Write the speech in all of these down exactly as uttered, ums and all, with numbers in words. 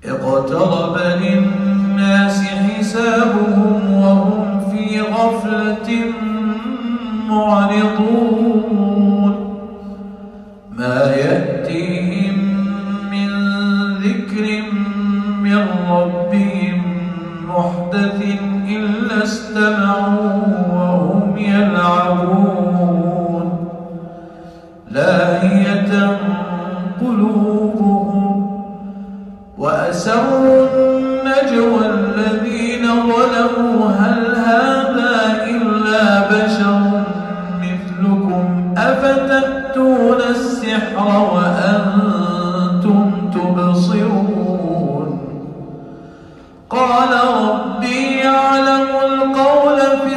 اقترب للناس حسابهم وهم في غفلة معرضون ما يأتيهم من ذكر من ربهم محدث إلا استمعوا وهم يلعبون لاهية قلوبهم وأسروا النجوى الذين ظلموا هل هذا إلا بشر مثلكم أفتأتون السحر وأنتم تبصرون قال ربي يعلم القول في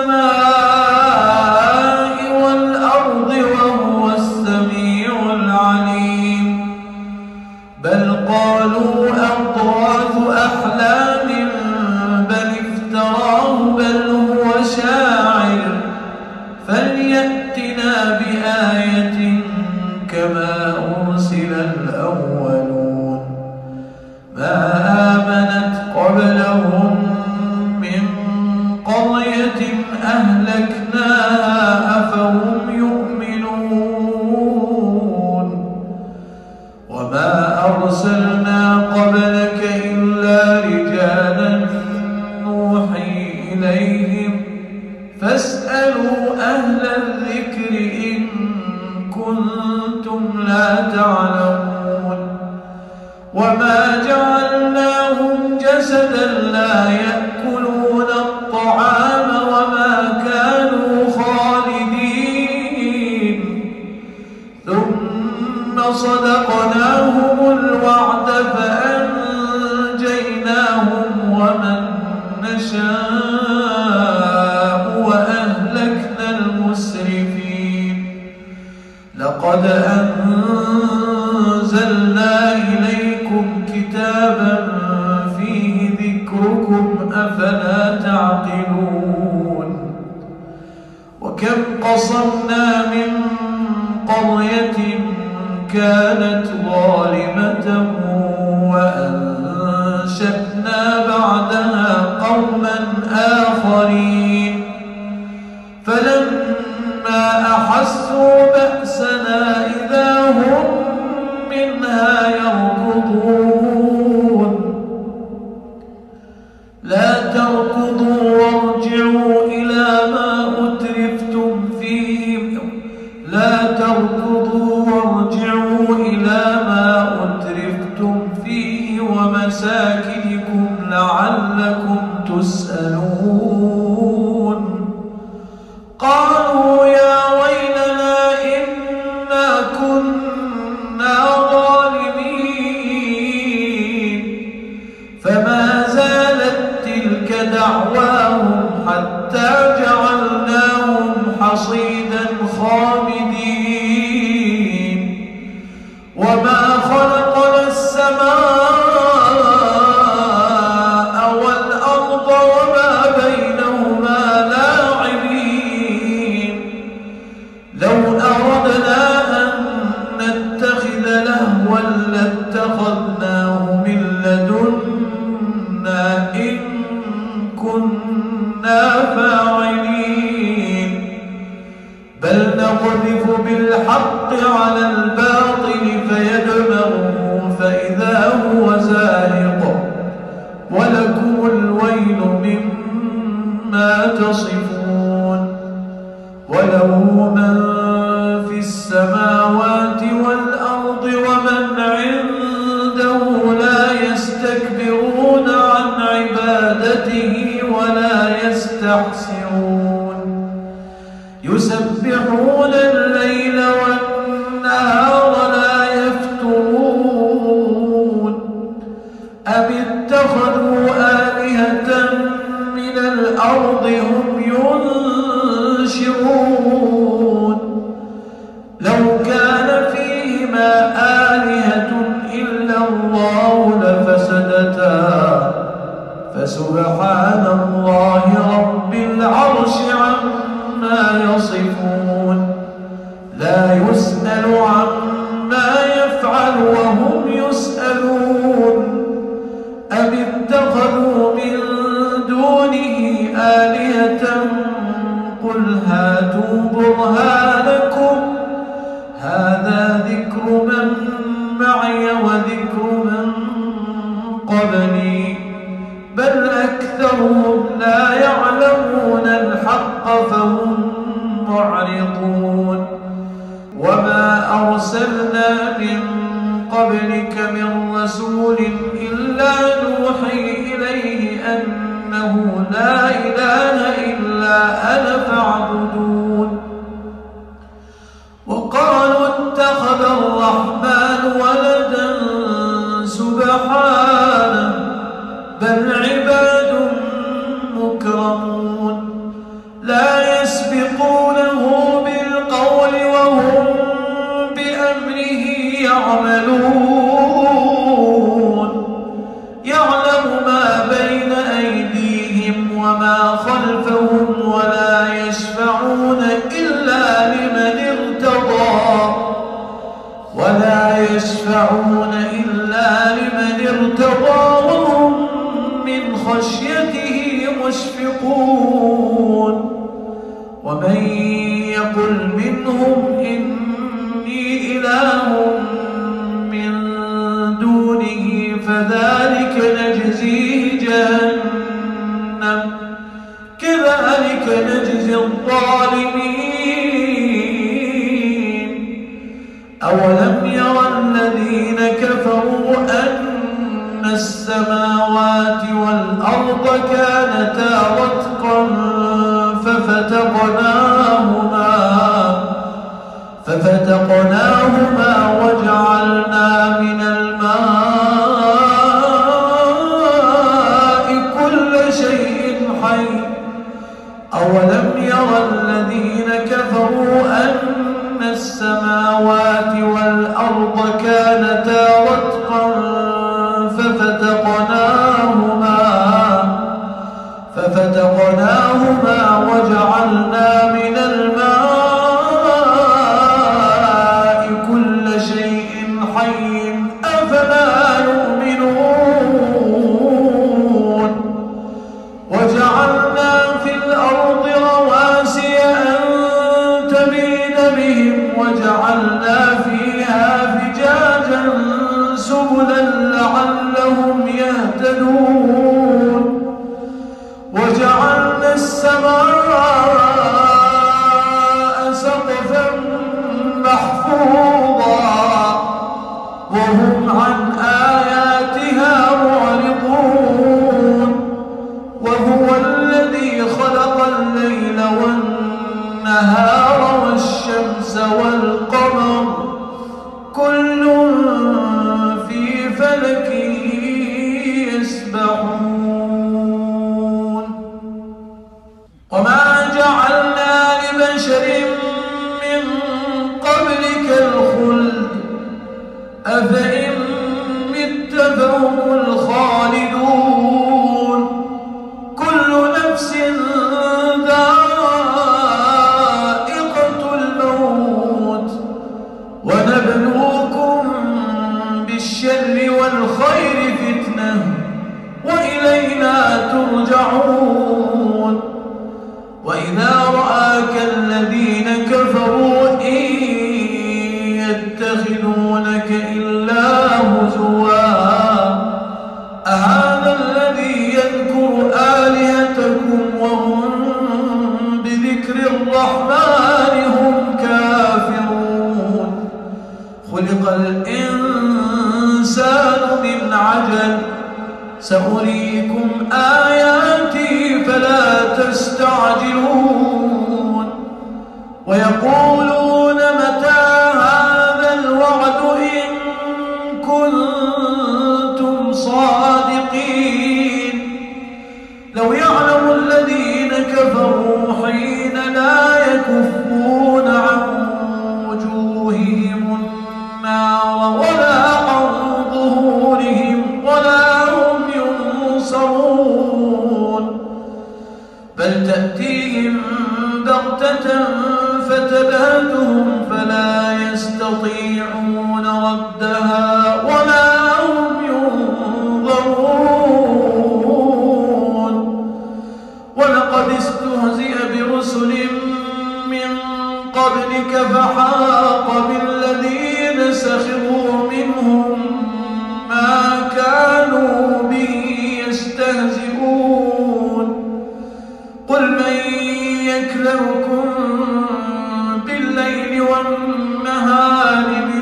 السماء والأرض وهو السميع العليم بل قالوا أضغاث أحلام بل افتراه بل هو شاعر فليأتنا بآية كما أرسل الأولون ما آمنت قبلهم من قرية أهلكناها أفهم يؤمنون وما أرسلنا قبلك إلا رجالا نوحي إليهم فاسألوا أهل الذكر إن كنتم لا تعلمون وما جعلناهم جسدا لا يأكلون الطعام وما كانوا خالدين ثم صدقناهم الوعد فأنجيناهم ومن نشاء وأهلكنا المسرفين لقد أنزلنا إليكم كتابا فيه ذكركم أفلا تعقلون وكم قصمنا من قرية كانت ظالمة وأنشأنا بعدها قوما آخرين فلما أحسوا بأسنا إذا هم منها يركضون لا تركضوا وارجعوا إلى ما أترفتم فيه لا تركضوا وارجعوا إلى ما أترفتم فيه ومساكنكم لعلكم تسألون قالوا يا ويلنا إنا كنا ظالمين فما زالت تلك دعواهم حتى جعلناهم حصيدا خامدين وما خلقنا السماء والأرض وما بينهما لاعبين لو أردنا أن نتخذ لهوا لاتخذناه من لدنا إن كنا فاعلين بل نقذف بالحق على الباطل فيدمغه فإذا هو زاهق ولكم الويل مما تصفون وله من في السماوات والأرض ومن عنده لا يستكبرون عن عبادته ولا يستحسرون يسبحون الليل والنهار لا يفترون أم اتخذوا آلهة من الأرض هم ينشرون لو كان فيهما آلهة إلا الله لفسدتا فسبحان الله رب العرش عما يصفون لا يسأل عما يفعل وهم يسألون قبلي بل أكثرهم لا يعلمون الحق فهم معرضون وما أرسلنا من قبلك من رسول إلا نوحي إليه أنه لا إله إلا أنا فاعبدون وقالوا اتخذ الرحمن ولدا سبحانه بل عباد مكرمون لا يسبقونه بالقول وهم بأمره يعملون يعلم ما بين أيديهم وما خلفهم ولا يشفعون إلا لمن ارتضى ولا يشفعون إلا لمن ارتضى وهم من خشيته مشفقون ومن يقل منهم إني إله من دونه فذلك نجزيه جهنم كذلك نجزي الظالمين أولم يرى الذين كفروا أن السماوات والأرض كانتا رتقا ففتقناهما ففتقناهما وجعلنا من الماء كل شيء حي أولم يرى الذين كفروا أن السماوات والأرض كانتا رتقا ففتقناهما ففتقناهما وجعلنا من الماء كل شيء حي أفلا يؤمنون وجعلنا في الأرض رواسي أن تميد بهم وجعلنا فيها فجاجا سبلا لعلهم يهتدون وجعلنا السماء سقفا محفوظا وهم عن آياتها معرضون وهو الذي خلق الليل والنهار والشمس والقمر كل في فلك يسبحون وما جعلنا لبشر من قبلك الخلد أفإن مت فهم الخالدون كل نفس ذائقة الموت ونبلوكم بالشر والخير فتنة وإلينا ترجعون وإذا رآك الذين كفروا إن يتخذونك إلا هزوا أهذا الذي يذكر آلهتكم وهم بذكر الرحمن هم كافرون خلق الإنسان من عجل سأريكم آياتي فلا تستعجلون ويقولون متى هذا الوعد إن كنتم صادقين لو يعلم الذين كفروا حين لا يكفون عن وجوههم النار ولا عن ظهورهم ولا هم ينصرون بل تأتيهم بغتة فتبهتهم فلا يستطيعون ردها ولا هم ينظرون ولقد استهزئ برسل من قبلك فحاق بالذين سخروا منهم ما كانوا ينبئكم بالليل والنهار من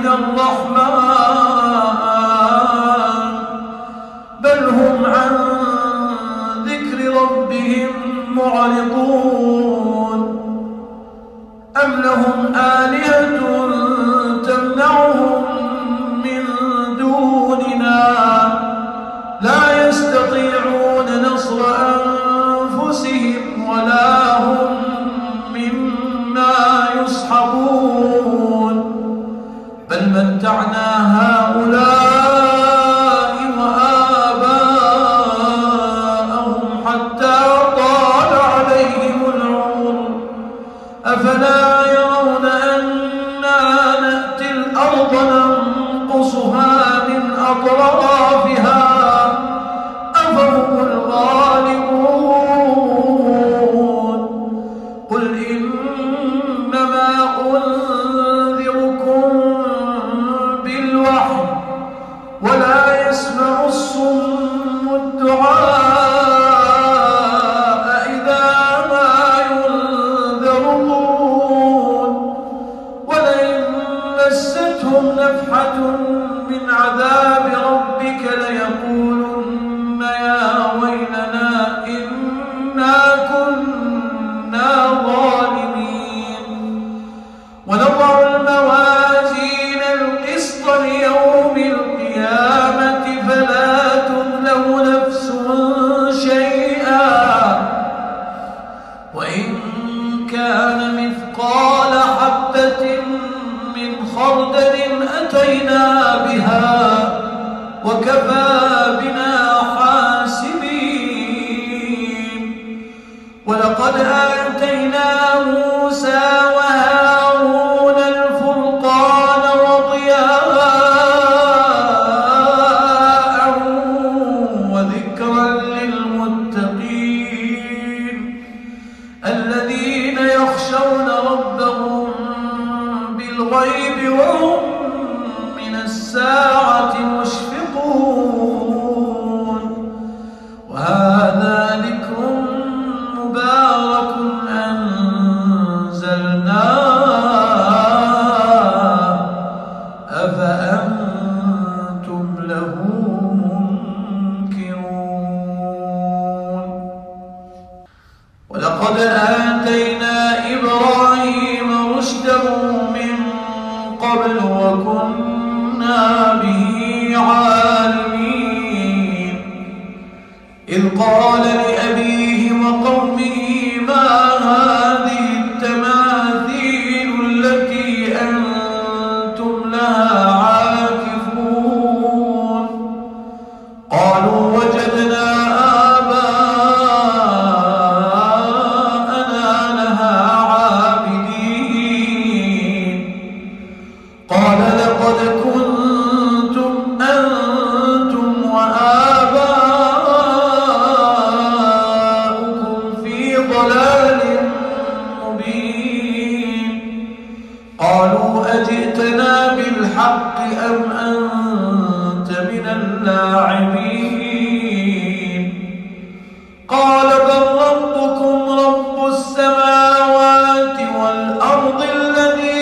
الرحمن بل هم عن ذكر ربهم معرضون أم لهم آلهة تمنعهم من دوننا لا يستطيعون نصر أنفسهم ولا هم منا يصحبون بل متعنا هؤلاء وآباءهم حتى طال عليهم العمر أفلا يرون أنا نأتي الأرض ننقصها من أطرافها أفهم الغالبون قل إنما أنذركم بالوحي ولا يسمع الصم الدعاء إذا ما ينذرون ولئن مستهم نفحة من عذاب ربك ليقولن يا ويلنا إنا كنا ظالمين ونضع الموازين القسط ليوم القيامة فلا تظلم نفس شيئا وإن كان مثقال حبة من خردل أتينا بها وكفى بنا حاسبين ولقد آتينا موسى وهارون الفرقان وضياء وذكرا للمتقين الذين يخشون ربهم بالغيب وهم من الساعة مشفقون وهذا ذكر مبارك أنزلناه أفأنتم له منكرون ولقد آتينا إبراهيم رشده من قبل وكنا به عالمين إذ قال لأبيه وقومه ما هذه التماثيل التي أنتم لها عاكفون قالوا وجدنا آباءنا لها عابدين قال لقد كنتم أنتم وآباؤكم في ضلال مبين قالوا أجئتنا بالحق أم أنت من اللاعبين قال بل ربكم رب السماوات والأرض الذي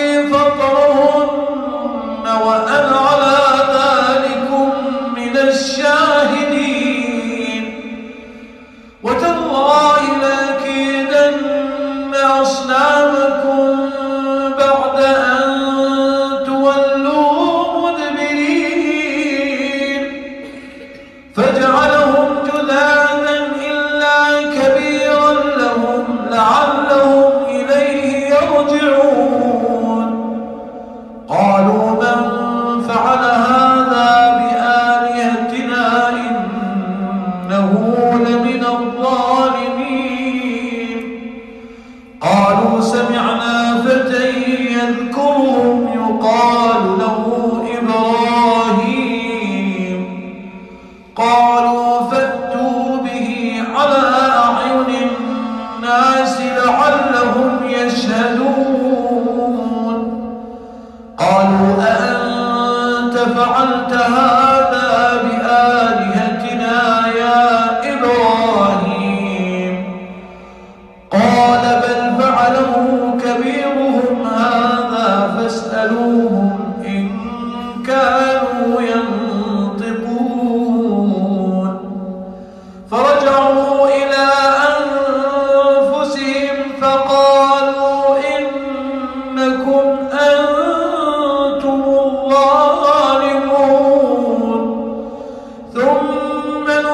فطرهن وأنا على ذلكم من الشاهدين وتالله لأكيدن أصنامكم بعد أن تولوا مدبرين فجعلهم جذاذا إلا كبيرا لهم لعلهم إليه يرجعون قالوا من فعل هذا بآلهتنا إنه لمن الظالمين قالوا سمعنا فتى يذكرهم يقال له إبراهيم قالوا فأتوا به على أعين الناس لعلهم يشهدون قالوا أأنت فعلت هذا بآلهتنا يا إبراهيم قال بل فعله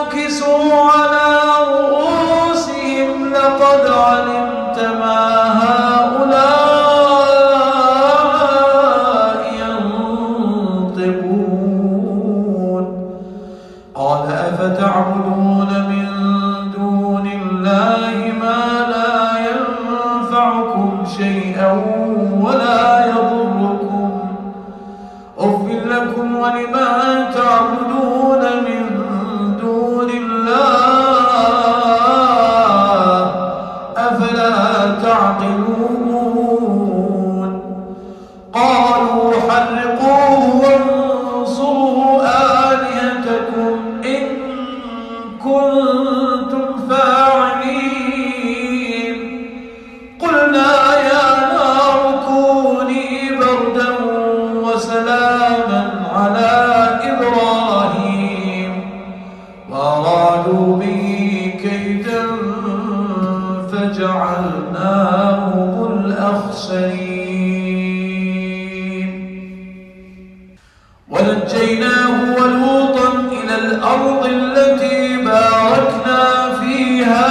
نكسوا على رؤوسهم لقد علمت ما هؤلاء ينطقون قال أفتعبدون من دون الله ما لا ينفعكم شيئا ولا يضركم أف لكم ولما تعبدون من دون الله أفلا تعقلون قالوا حرقوه وانصروا آلهتكم إن كنتم فاعلين قلنا يا نار كوني بردا وسلاما على إبراهيم وأرادوا به كيدا فجعلناهم الأخسرين ونجيناه ولوطا إلى الأرض التي باركنا فيها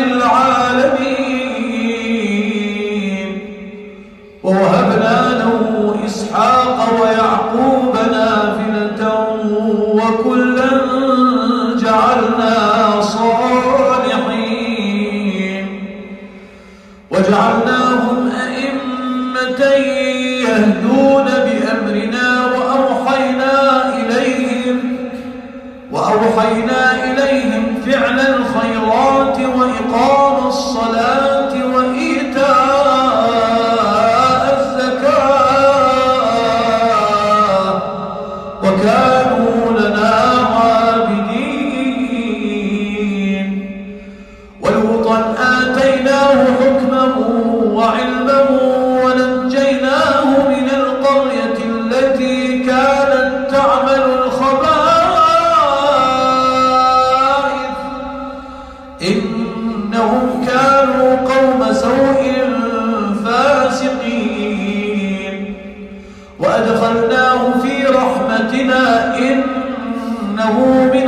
للعالمين ووهبنا له إسحاق ويعقوب نافلة وكلا جعلنا صالحين وجعلناهم أئمة يهدون بأمرنا وأوحينا إليهم وأوحينا إليهم فعل الخيرات وإقام الصلاة وإيتاء الزكاة وكانوا لنا عابدين ولوطا آتيناه حكما وعلما ونجيناه من القرية التي كانت تعمل الخبائث إنهم كانوا قوم سوء فاسقين وأدخلناه في رحمتنا إنه من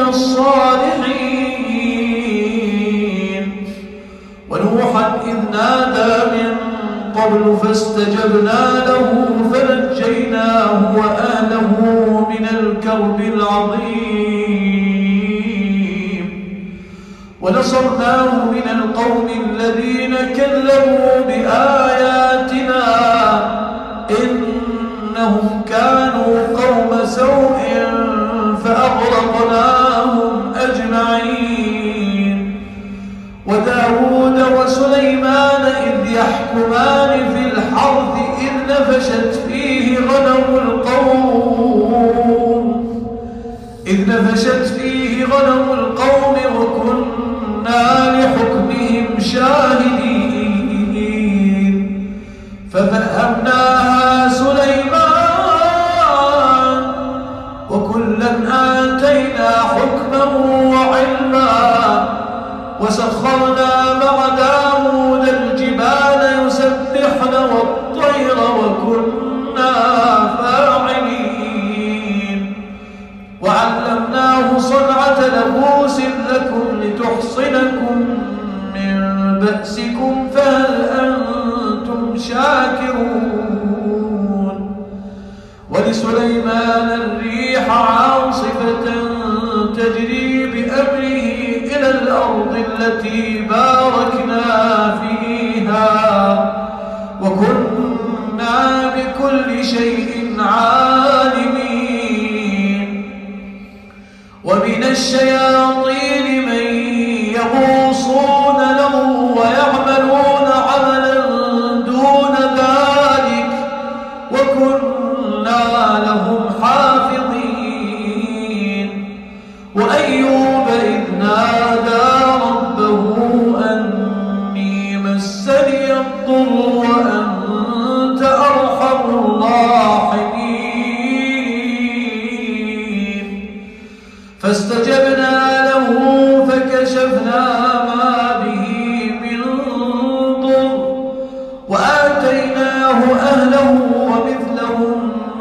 الصالحين ونوحا إذ نادى من قبل فاستجبنا له فنجيناه وأهله من الكرب العظيم ونصرناه من القوم الذين كذبوا بآياتنا إنهم كانوا قوم سوء فأغرقناهم أجمعين وداود وسليمان إذ يحكمان في الحرث إذ نفشت فيه غنم القوم إذ نفشت فيه غنم القوم وكنا لحكمهم شاهدين ففهمناها سليمان وكلا آتينا حكما وعلما وسخرنا مع داود الجبال يسبحن والطير وكنا فاعلين وعلمناه صنعة لبوس لكم لتحصنكم من بأسكم فهل أنتم شاكرون ولسليمان الريح عاصفة تجري بأمره إلى الأرض التي باركنا فيها وكنا بكل شيء عالمين ومن الشياطين من يغوصون له ويعملون عملا دون ذلك وكنا لهم حافظين وأيوب إذ نادى ربه أني مسني الضر وأنت أرحم الراحمين فاستجبنا له فكشفنا ما به من ضر وآتيناه أهله ومثلهم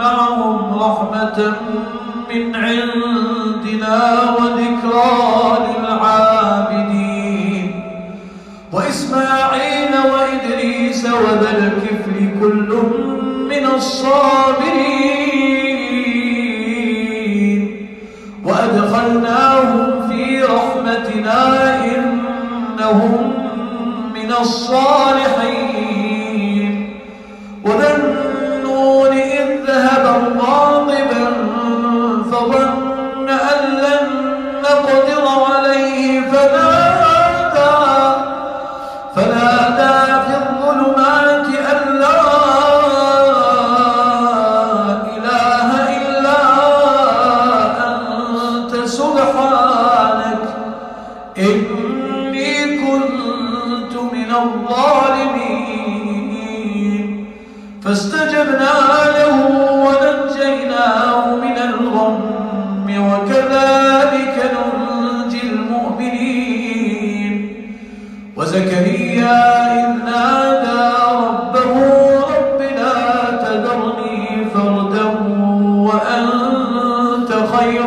معهم رحمة من عندنا وذكرى وذا الكفل كل من الصابرين وأدخلناهم في رحمتنا إنهم من الصالحين وذا النون إذ ذهب مغاضبا فظن أن لن نقدر عليه فنادى فنادى في الظلمات أن لا إله إلا أنت سبحانك إني كنت من الظالمين فاستجبنا له ونجيناه من الغم وكذلك ننجي المؤمنين وزكريا إذ نادى ربه رب لا تذرني فردا وأنت خير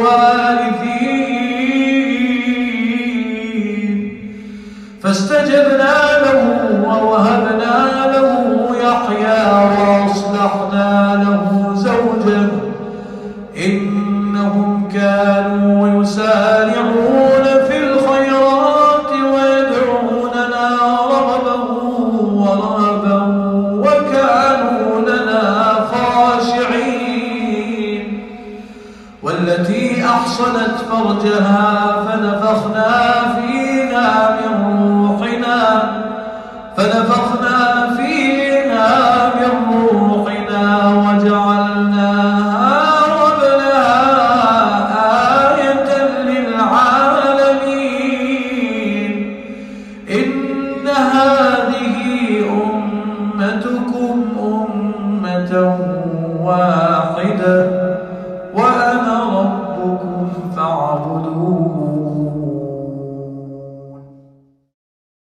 الوارثين فاستجبنا له ووهبنا له يحيى وأصلحنا له زوجه إنهم كانوا يسارعون في الخيرات ويدعوننا رغبا ورهبا وكانوا لنا خاشعين والتي أحصنت فرجها فنفخنا